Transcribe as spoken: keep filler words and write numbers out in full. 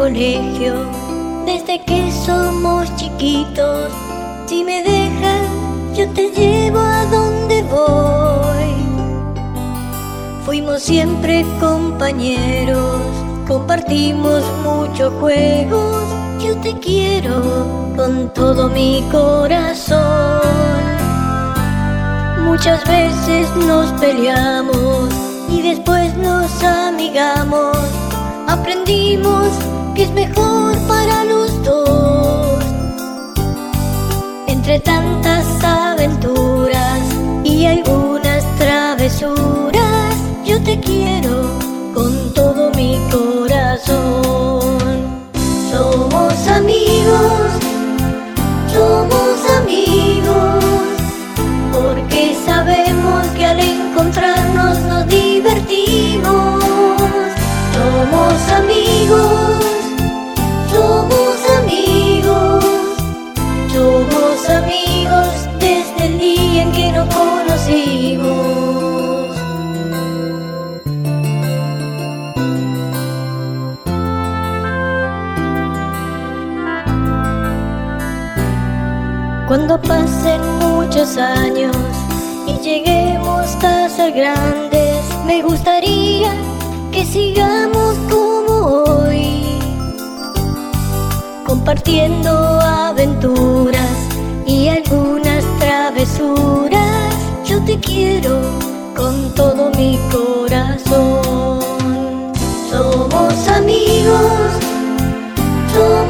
colegio, desde que somos chiquitos. Si me dejas, yo te llevo a donde voy. Fuimos siempre compañeros, compartimos muchos juegos. Yo te quiero con todo mi corazón. Muchas veces nos peleamos y después nos amigamos. Aprendimos que es mejor para los dos. Entre tantas aventuras y algunas travesuras, yo te quiero con todo mi corazón. Somos amigos, somos amigos, porque sabemos que al encontrarnos nos divertimos. Somos amigos, somos amigos, somos amigos desde el día en que nos conocimos. Cuando pasen muchos años y lleguemos a ser grandes, me gustaría que sigamos como hoy, compartiendo aventuras y algunas travesuras. Yo te quiero con todo mi corazón. Somos amigos, somos